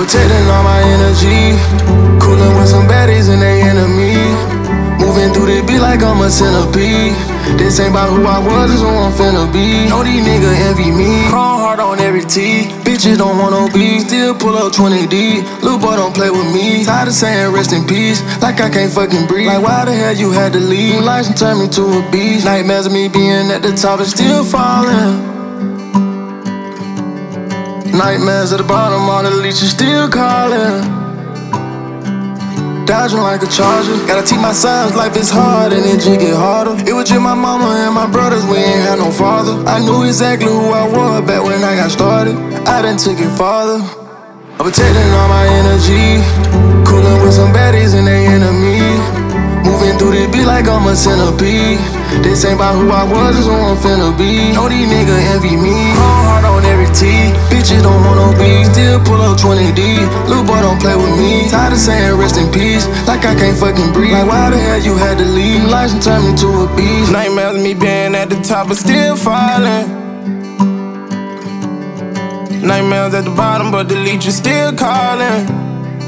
protecting all my energy. Coolin' with some baddies and they enemy. Moving through the beat like I'm a centipede. This ain't about who I was, it's who I'm finna be. Know these niggas envy me. Chrome heart on every T. Bitches don't want no B. Still pull up 20D. Lil' boy don't play with me. Tired of saying rest in peace. Like I can't fucking breathe. Like why the hell you had to leave? License turned me to a beast. Nightmares of me being at the top and still falling. Nightmares at the bottom, all the leeches still calling. Dodging like a charger. Gotta teach my sons life is hard and it just get harder. It was just my mama and my brothers, we ain't had no father. I knew exactly who I was back when I got started. I done took it farther. I'm protecting all my energy. Coolin' with some baddies and they enemy. Moving through the beat like I'm a centipede. This ain't about who I was, it's who I'm finna be. Know these niggas envy me. Chrome heart on every T. Bitches don't want no B. Still pull up 20D. Lil' boy don't play with me. Tired of saying rest in peace. Like I can't fucking breathe. Like why the hell you had to leave? License turned me to a beast. Nightmares of me being at the top but still falling. Nightmares at the bottom but the leeches still calling.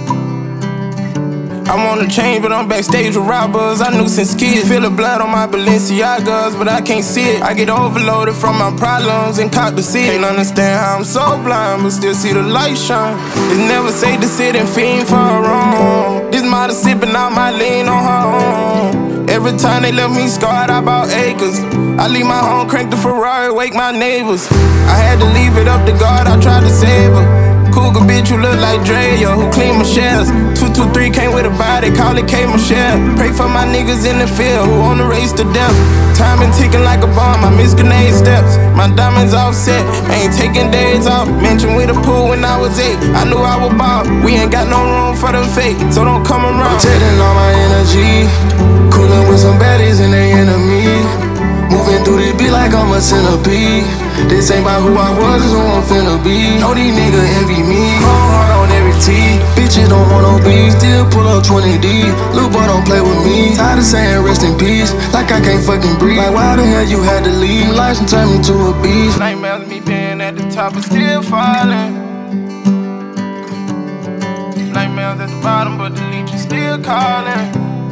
I wanna change, but I'm backstage with robbers I knew since kids. Feel the blood on my Balenciagas, but I can't see it. I get overloaded from my problems and caught the seat. Can't understand how I'm so blind, but still see the light shine. It's never safe to sit and fiend for a wrong. This mother sipping out my lean on her own. Every time they left me scarred, I bought acres. I leave my home, crank the Ferrari, wake my neighbors. I had to leave it up to God, I tried to save her. Cougar bitch who look like Drea, who clean my shells. 223 came with a body, call it K Michelle. Pray for my niggas in the field who on the race to death. Time been ticking like a bomb, I miss grenade steps. My diamonds offset, ain't taking days off. Mentioned with a pool when I was 8, I knew I would ball. We ain't got no room for them fake, so don't come around. Protecting all my energy. Coolin' with some baddies and they enemy. Moving through the beat like I'm a centipede. This ain't about who I was, it's who I'm finna be. Know these niggas envy me. Chrome heart on every T. Bitches don't want no B. Still pull up 20D. Lil' boy don't play with me. Tired of saying rest in peace. Like I can't fucking breathe. Like why the hell you had to leave? License turned me to a beast. Nightmares of me being at the top but still falling. Nightmares at the bottom but the leeches still calling.